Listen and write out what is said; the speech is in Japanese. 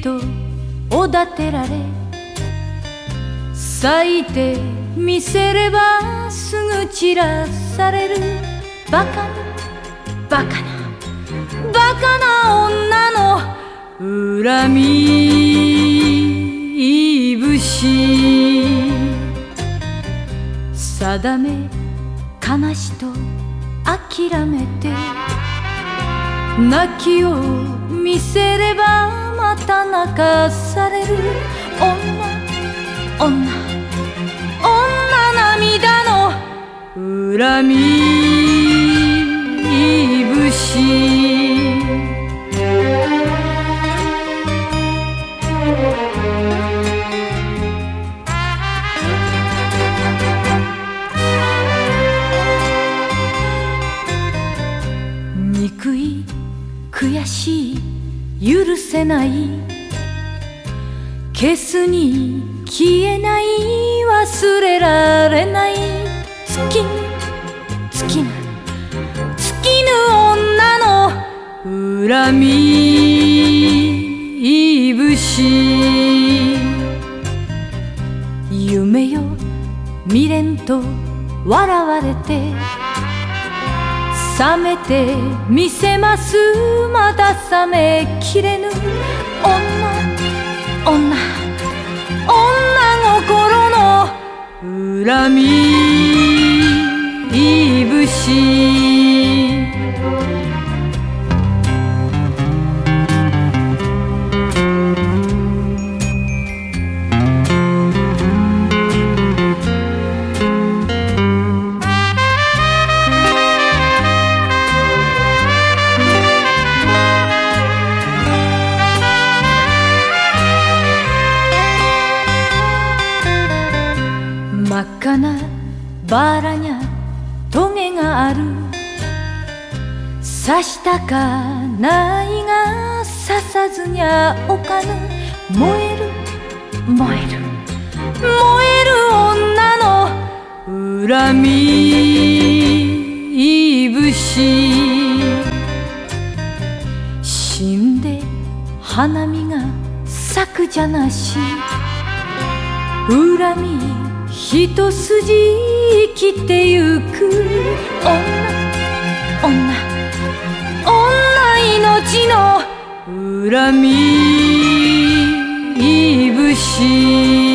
とおだてられ、咲いてみせればすぐ散らされる。バカなバカなバカな女の恨み節。定め悲しと諦めて、泣きを見せればまた泣かされる。女女女涙の恨み節。憎い悔しい許せない、消すに消えない忘れられない。尽きぬ尽きぬ尽きぬ女の恨み節。夢よ未練と笑われて、冷めてみせますまだ冷めきれぬ。女女女心の恨み節。真っ赤なバラにゃトゲがある。刺したかないが刺さずにゃおかぬ。燃える燃える燃える女の恨み節。死んで花見が咲くじゃなし、恨み一筋生きてゆく。女女女命の恨み節。